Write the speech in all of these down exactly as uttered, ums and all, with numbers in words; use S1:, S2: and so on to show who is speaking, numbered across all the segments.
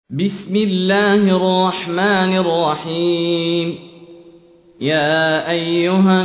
S1: بسم الله الرحمن الرحيم. يا أيها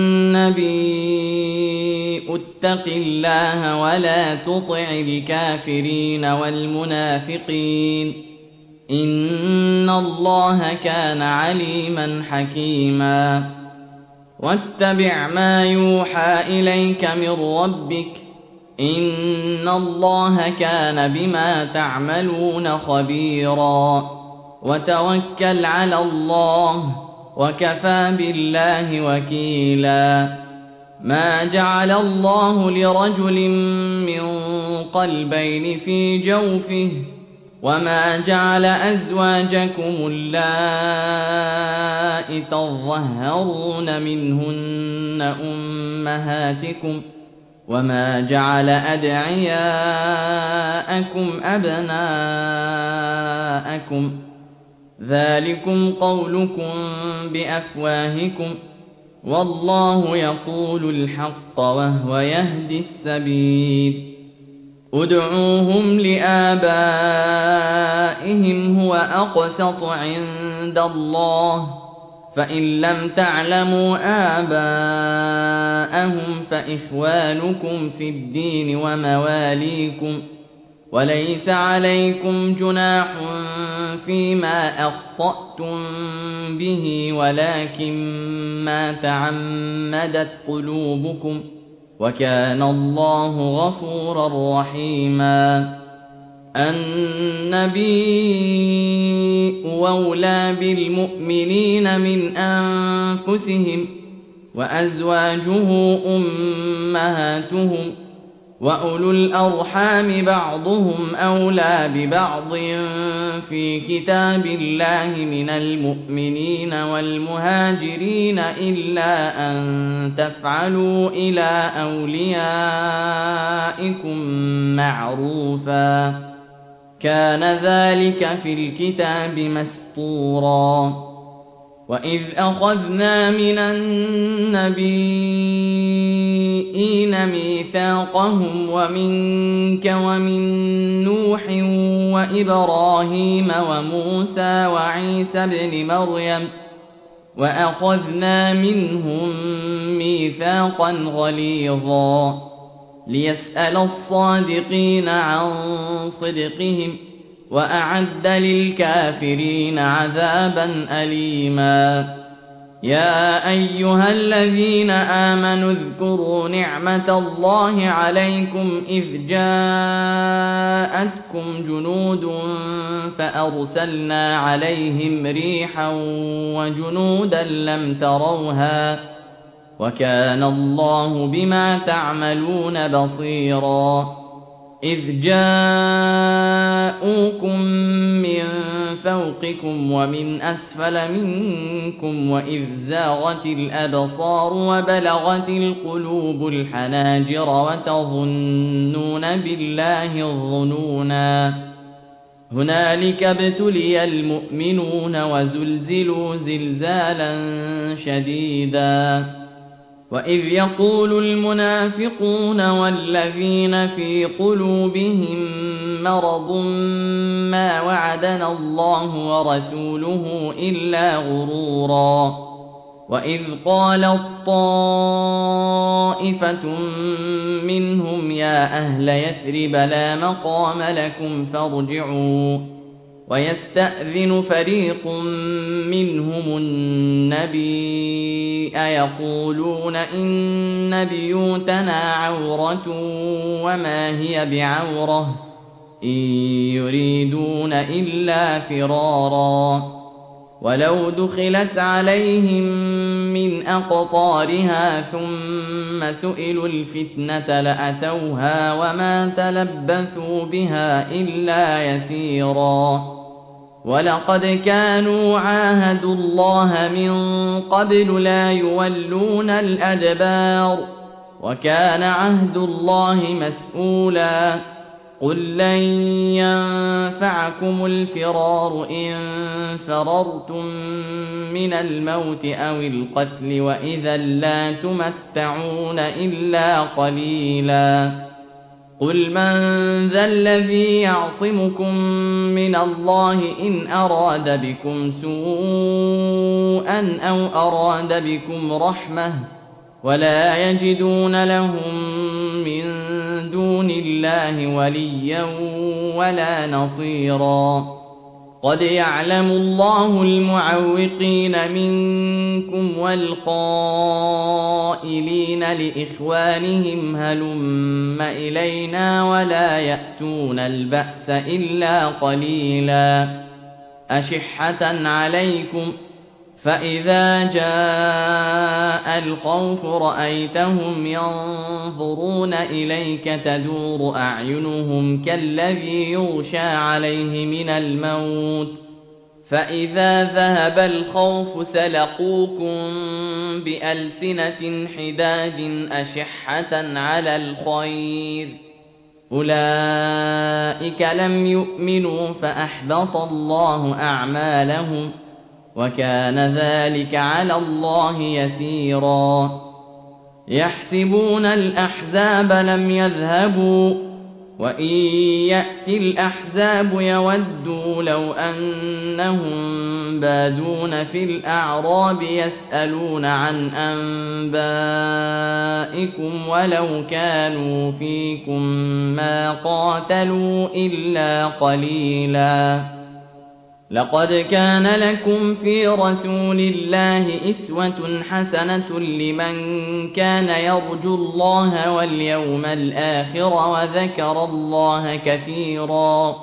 S1: النبي اتق الله ولا تطع الكافرين والمنافقين إن الله كان عليما حكيما. واتبع ما يوحى إليك من ربك إن الله كان بما تعملون خبيرا. وتوكل على الله وكفى بالله وكيلا. ما جعل الله لرجل من قلبين في جوفه وما جعل أزواجكم اللائي تظهرون منهن أمهاتكم وما جعل أدعياءكم أبناءكم ذلكم قولكم بأفواهكم والله يقول الحق وهو يهدي السبيل. ادعوهم لآبائهم هو أقسط عند الله فإن لم تعلموا آباءهم فإخوانكم في الدين ومواليكم وليس عليكم جناح فيما أخطأتم به ولكن ما تعمدت قلوبكم وكان الله غفورا رحيما. النبي أولى بالمؤمنين من أنفسهم وأزواجه أمهاتهم وأولو الأرحام بعضهم أولى ببعض في كتاب الله من المؤمنين والمهاجرين إلا أن تفعلوا إلى أوليائكم معروفا كان ذلك في الكتاب مسطورا. وإذ أخذنا من النبيين ميثاقهم ومنك ومن نوح وإبراهيم وموسى وعيسى ابن مريم وأخذنا منهم ميثاقا غليظا ليسأل الصادقين عن صدقهم وأعد للكافرين عذابا أليما. يا أيها الذين آمنوا اذكروا نعمة الله عليكم إذ جاءتكم جنود فأرسلنا عليهم ريحا وجنودا لم تروها وكان الله بما تعملون بصيرا. إذ جاءوكم من فوقكم ومن أسفل منكم وإذ زاغت الأبصار وبلغت القلوب الحناجر وتظنون بالله الظنونا. هنالك ابتلي المؤمنون وزلزلوا زلزالا شديدا. وإذ يقول المنافقون والذين في قلوبهم مرض ما وعدنا الله ورسوله إلا غرورا. وإذ قالت طائفة منهم يا أهل يثرب لا مقام لكم فارجعوا ويستأذن فريق منهم النبي يقولون إن بيوتنا عورة وما هي بعورة إن يريدون إلا فرارا. ولو دخلت عليهم من أقطارها ثم سئلوا الفتنة لأتوها وما تلبثوا بها إلا يسيرا. ولقد كانوا عاهدوا الله من قبل لا يولون الأدبار وكان عهد الله مسؤولا. قل لن ينفعكم الفرار إن فررتم من الموت أو القتل وإذا لا تمتعون إلا قليلا. قل من ذا الذي يعصمكم من الله إن أراد بكم سوءا أو أراد بكم رحمة ولا يجدون لهم من دون الله وليا ولا نصيرا قد يعلم الله المعوقين منكم والقائلين لإخوانهم هلم إلينا ولا يأتون البأس إلا قليلا أشحة عليكم فإذا جاء الخوف رأيتهم ينظرون إليك تدور أعينهم كالذي يغشى عليه من الموت فإذا ذهب الخوف سلقوكم بألسنة حداد أشحة على الخير أولئك لم يؤمنوا فأحبط الله أعمالهم وكان ذلك على الله يسيرا يحسبون الأحزاب لم يذهبوا وإن يأتي الأحزاب يودوا لو أنهم بادون في الأعراب يسألون عن أنبائكم ولو كانوا فيكم ما قاتلوا إلا قليلا لقد كان لكم في رسول الله أسوة حسنة لمن كان يرجو الله واليوم الآخر وذكر الله كثيرا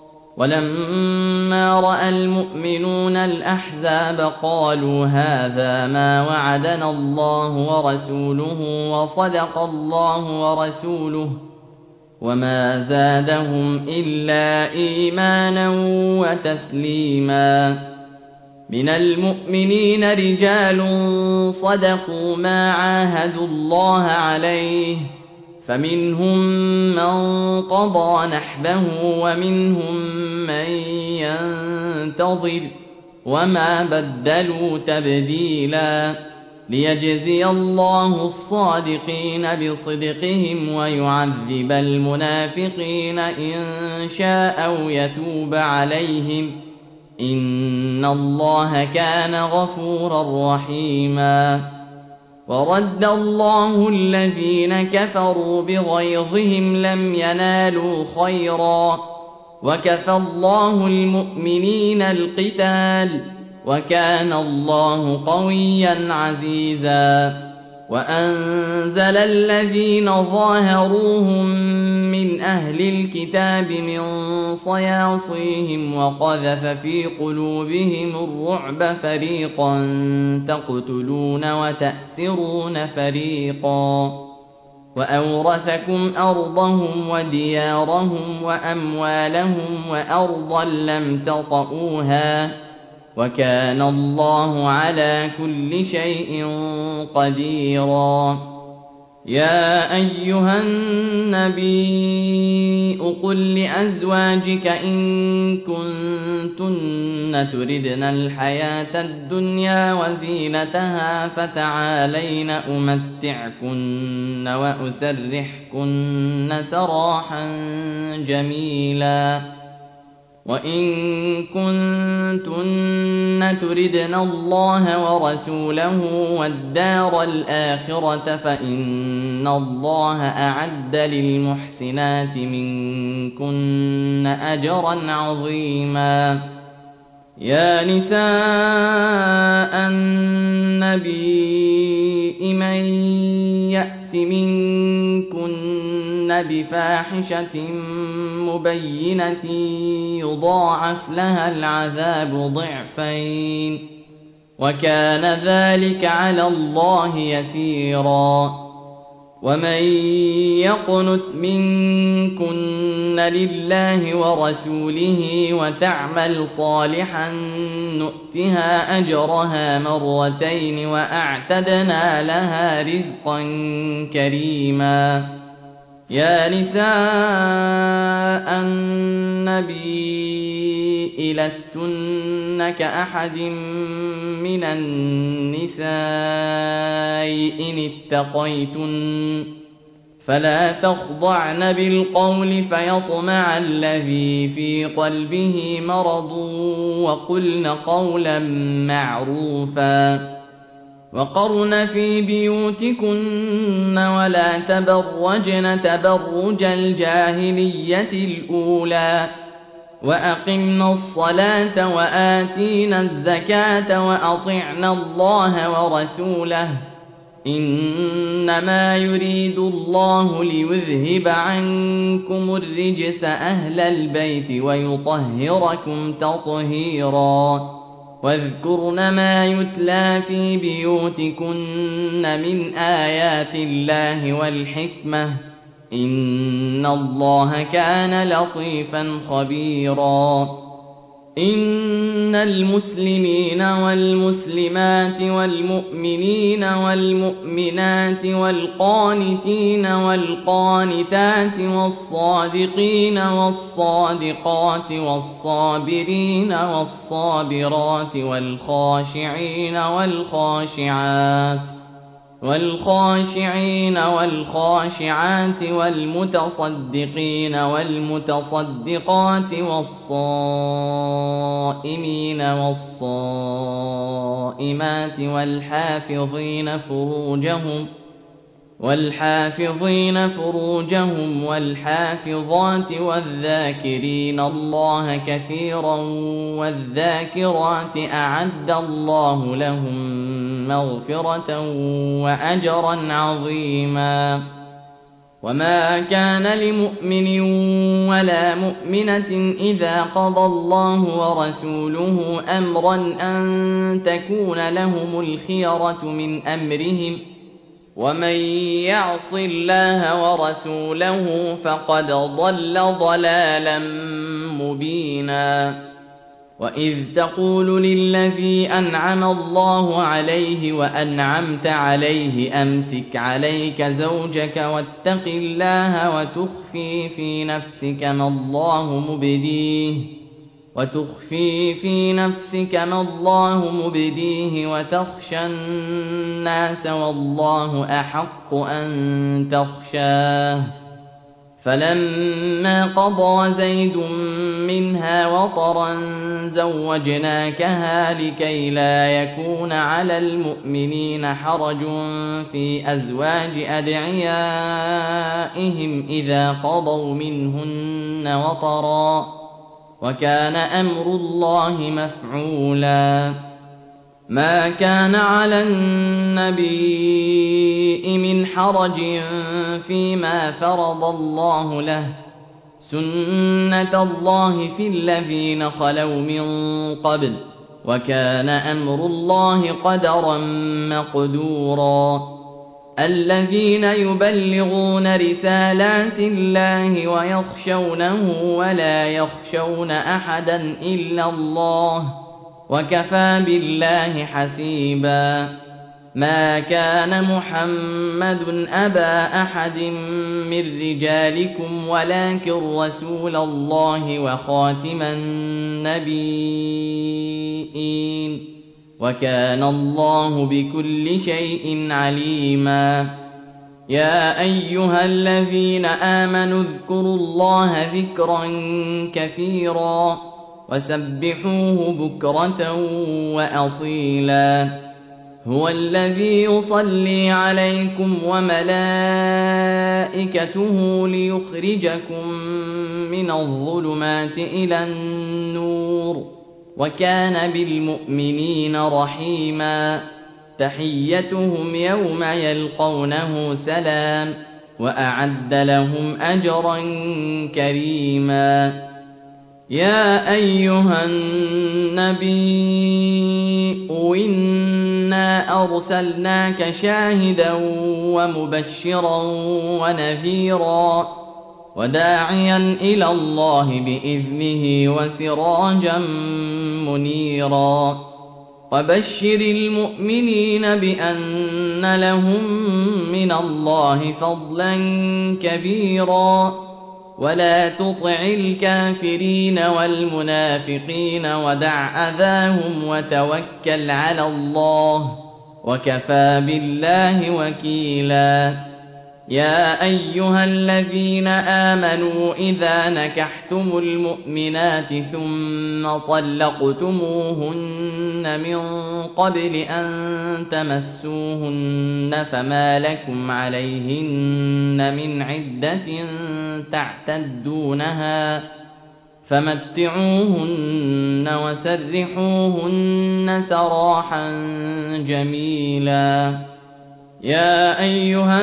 S1: ولما رأى المؤمنون الأحزاب قالوا هذا ما وعدنا الله ورسوله وصدق الله ورسوله وما زادهم إلا إيمانا وتسليما من المؤمنين رجال صدقوا ما عاهدوا الله عليه فمنهم من قضى نحبه ومنهم من ينتظر وما بدلوا تبديلا ليجزي الله الصادقين بصدقهم ويعذب المنافقين إن شاء أو يتوب عليهم إن الله كان غفورا رحيما ورد الله الذين كفروا بغيظهم لم ينالوا خيرا وكفى الله المؤمنين القتال وكان الله قويا عزيزا وأنزل الذين ظاهروهم من أهل الكتاب من صياصيهم وقذف في قلوبهم الرعب فريقا تقتلون وتأسرون فريقا وأورثكم أرضهم وديارهم وأموالهم وأرضا لم تطئوها وكان الله على كل شيء قديرا يا أيها النبي قل لأزواجك إن كنتن تردن الحياة الدنيا وزينتها فتعالين أمتعكن وأسرحكن سراحا جميلا وإن كنتن تردن الله ورسوله والدار الآخرة فإن الله أعد للمحسنات منكن أجرا عظيما يا نساء النبي من يأت منكن بفاحشة مبينة يضاعف لها العذاب ضعفين وكان ذلك على الله يسيرا ومن يقنت منكن لله ورسوله وتعمل صالحا نؤتها أجرها مرتين وأعتدنا لها رزقا كريما يا نساء النبي لستن كأحد من النساء إن اتقيتن فلا تخضعن بالقول فيطمع الذي في قلبه مرض وقلن قولا معروفا وقرن في بيوتكن ولا تبرجن تبرج الجاهلية الأولى وأقمنا الصلاة وآتينا الزكاة وأطعنا الله ورسوله إنما يريد الله ليذهب عنكم الرجس أهل البيت ويطهركم تطهيرا واذكرن ما يتلى في بيوتكن من آيات الله والحكمة إن الله كان لطيفا خبيرا إن المسلمين والمسلمات والمؤمنين والمؤمنات والقانتين والقانتات والصادقين والصادقات والصابرين والصابرات والخاشعين والخاشعات والخاشعين والخاشعات والمتصدقين والمتصدقات والصائمين والصائمات والحافظين فروجهم والحافظين فروجهم والحافظات والذاكرين الله كثيرا والذاكرات أعد الله لهم مغفرة وأجرا عظيما وما كان لمؤمن ولا مؤمنة إذا قضى الله ورسوله أمرا أن تكون لهم الخيرة من أمرهم ومن يعص الله ورسوله فقد ضل ضلالا مبينا وإذ تقول للذي أنعم الله عليه وأنعمت عليه أمسك عليك زوجك واتق الله وتخفي في نفسك ما الله مبديه وتخفي في نفسك ما الله مبديه وتخشى الناس والله أحق أن تخشاه فلما قضى زيد منها وطرا زوجناكها لكي لا يكون على المؤمنين حرج في أزواج أدعيائهم إذا قضوا منهن وطرا وكان أمر الله مفعولا ما كان على النبي من حرج فيما فرض الله له سنة الله في الذين خلوا من قبل وكان أمر الله قدرا مقدورا الذين يبلغون رسالات الله ويخشونه ولا يخشون أحدا إلا الله وكفى بالله حسيبا ما كان محمد أبا أحد من رجالكم ولكن رسول الله وخاتم النبيين وكان الله بكل شيء عليما يا أيها الذين آمنوا اذكروا الله ذكرا كثيرا وسبحوه بكرة وأصيلا هو الذي يصلي عليكم وملائكته ليخرجكم من الظلمات إلى النور وكان بالمؤمنين رحيما تحيتهم يوم يلقونه سلام وأعد لهم أجرا كريما يا أيها النبي إنا أرسلناك شاهدا ومبشرا ونذيرا وداعيا إلى الله بإذنه وسراجا منيرا وبشر المؤمنين بأن لهم من الله فضلا كبيرا ولا تطع الكافرين والمنافقين ودع أذاهم وتوكل على الله وكفى بالله وكيلا يا أيها الذين آمنوا إذا نكحتم المؤمنات ثم طلقتموهن من قبل أن تمسوهن فما لكم عليهن من عدة تعتدونها فمتعوهن وسرحوهن سراحا جميلا. يا أيها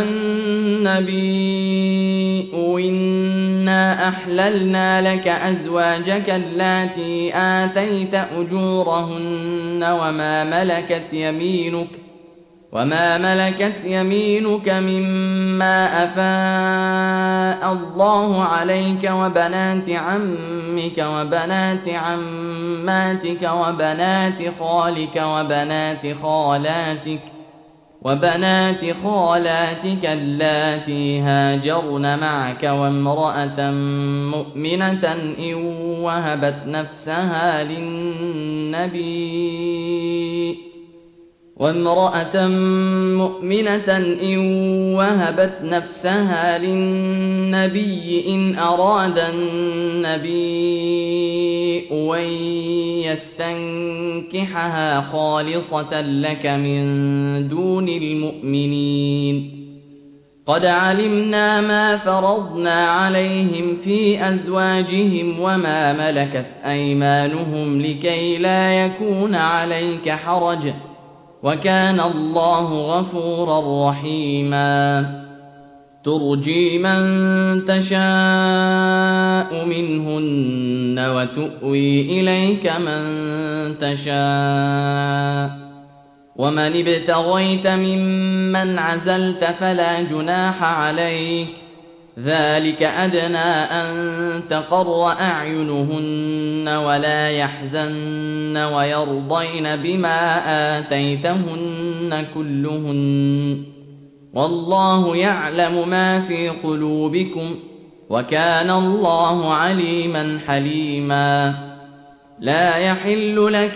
S1: النبي إنا أحللنا لك أزواجك اللاتي آتيت أجورهن وما ملكت يمينك وما ملكت يمينك مما أفاء الله عليك وبنات عمك وبنات عماتك وبنات خالك وبنات خالاتك وبنات خالاتك اللاتي هاجرن معك وامرأة مؤمنة إن وهبت نفسها للنبي وامرأة مؤمنة إن وهبت نفسها للنبي إن أراد النبي أن يستنكحها خالصة لك من دون المؤمنين. قد علمنا ما فرضنا عليهم في أزواجهم وما ملكت أيمانهم لكي لا يكون عليك حرج وكان الله غفورا رحيما. ترجي من تشاء منهن وتؤوي إليك من تشاء ومن ابتغيت ممن عزلت فلا جناح عليك ذلك أدنى أن تقر أعينهن ولا يحزن ويرضين بما آتيتهن كلهن والله يعلم ما في قلوبكم وكان الله عليما حليما. لا يحل لك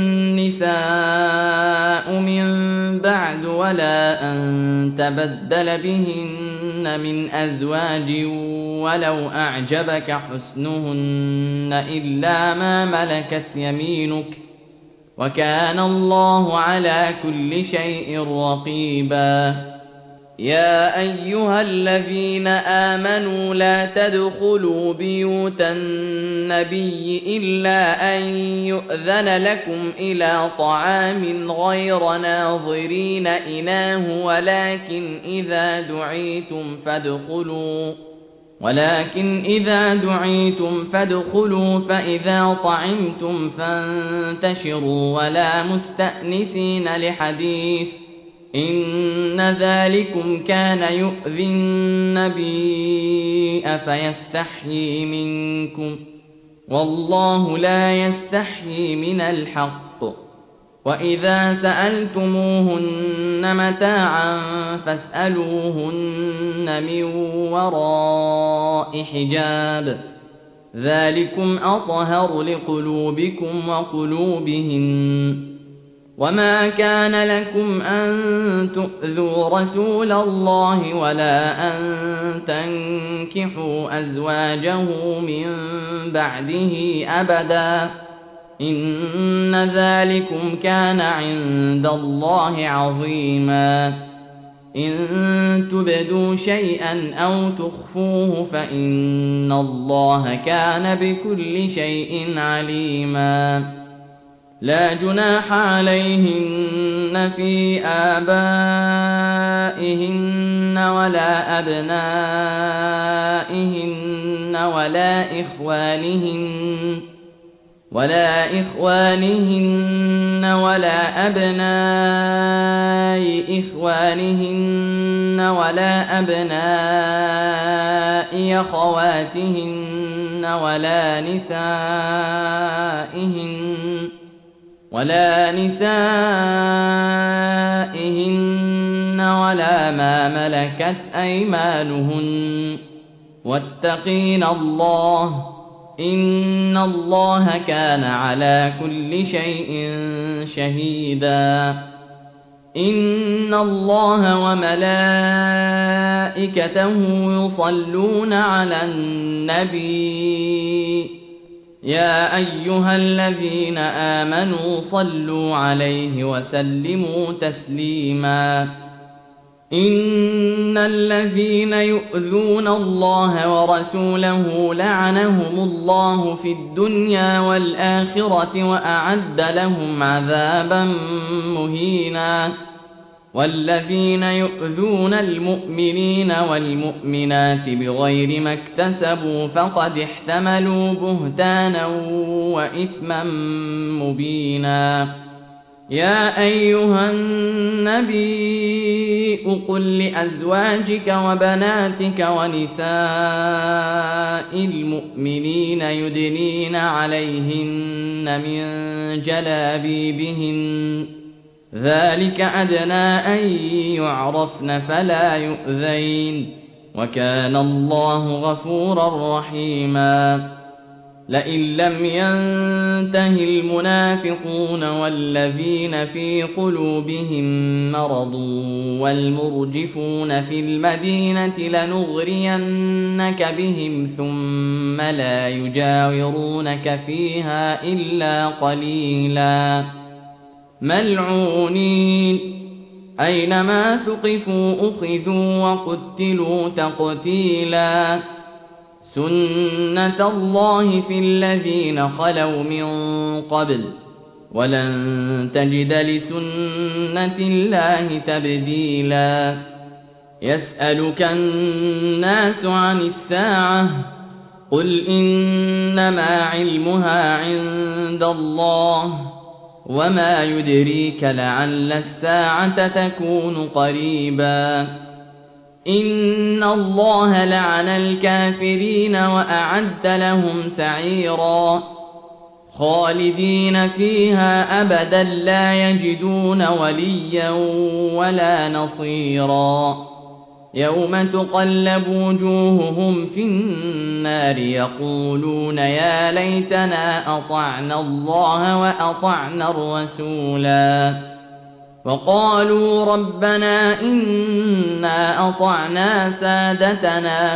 S1: النساء من بعد ولا أن تبدل بهن من أزواج ولو أعجبك حسنهن إلا ما ملكت يمينك وكان الله على كل شيء رقيبا. يا أيها الذين آمنوا لا تدخلوا بيوت النبي إلا أن يؤذن لكم إلى طعام غير ناظرين إناه ولكن إذا دعيتم فادخلوا ولكن إذا دعيتم فادخلوا فإذا طعمتم فانتشروا ولا مستأنسين لحديث إن ذلكم كان يؤذي النبي فيستحيي منكم والله لا يستحيي من الحق. وإذا سألتموهن متاعا فاسألوهن من وراء حجاب ذلكم أطهر لقلوبكم وقلوبهن. وما كان لكم أن تؤذوا رسول الله ولا أن تنكحوا أزواجه من بعده أبدا إن ذلكم كان عند الله عظيما. إن تبدوا شيئا أو تخفوه فإن الله كان بكل شيء عليما. لا جناح عليهن في آبائهن ولا أبنائهن ولا إخوانهن ولا إخوانهن ولا أبناء إخوانهن ولا أبناء أخواتهن ولا نسائهن ولا نسائهن ولا ما ملكت أيمانهن واتقين الله إن الله كان على كل شيء شهيدا. إن الله وملائكته يصلون على النبي يا أيها الذين آمنوا صلوا عليه وسلموا تسليما إن الذين يؤذون الله ورسوله لعنهم الله في الدنيا والآخرة وأعد لهم عذابا مهينا والذين يؤذون المؤمنين والمؤمنات بغير ما اكتسبوا فقد احتملوا بهتانا وإثما مبينا يا أيها النبي قل لأزواجك وبناتك ونساء المؤمنين يدنين عليهن من جلابيبهن ذلك أدنى أن يعرفن فلا يؤذين وكان الله غفورا رحيما لئن لم ينته المنافقون والذين في قلوبهم مرض والمرجفون في المدينة لنغرينك بهم ثم لا يجاورونك فيها إلا قليلا ملعونين أينما ثقفوا أخذوا وقتلوا تقتيلا سنة الله في الذين خلوا من قبل ولن تجد لسنة الله تبديلا يسألك الناس عن الساعة قل إنما علمها عند الله وما يدريك لعل الساعة تكون قريبا إن الله لعن الكافرين وأعد لهم سعيرا خالدين فيها أبدا لا يجدون وليا ولا نصيرا يوم تقلب وجوههم في النار يقولون يا ليتنا أطعنا الله وأطعنا الرسولا وقالوا ربنا إنا أطعنا سادتنا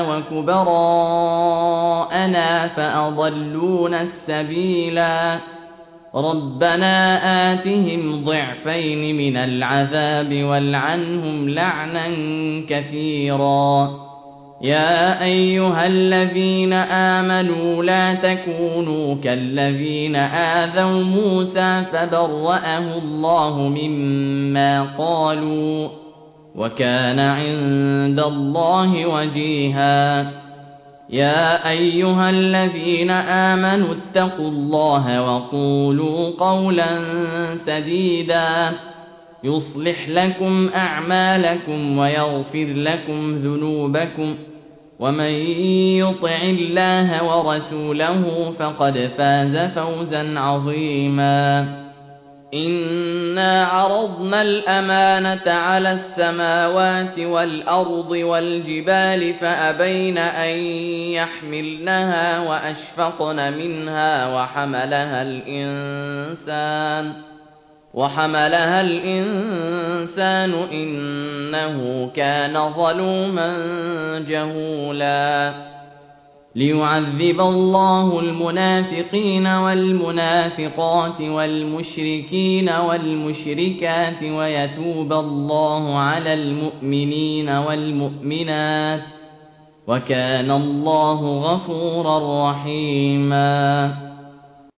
S1: وكبراءنا فأضلونا السبيلا ربنا آتهم ضعفين من العذاب والعنهم لعنا كثيرا يا أيها الذين آمنوا لا تكونوا كالذين آذوا موسى فبرأه الله مما قالوا وكان عند الله وجيها يا أيها الذين آمنوا اتقوا الله وقولوا قولا سديدا يصلح لكم أعمالكم ويغفر لكم ذنوبكم ومن يطع الله ورسوله فقد فاز فوزا عظيما إنا عرضنا الأمانة على السماوات والأرض والجبال فأبين أن يحملنها وأشفقن منها وحملها الإنسان وحملها الإنسان إنه كان ظلوما جهولا ليعذب الله المنافقين والمنافقات والمشركين والمشركات ويتوب الله على المؤمنين والمؤمنات وكان الله غفورا رحيما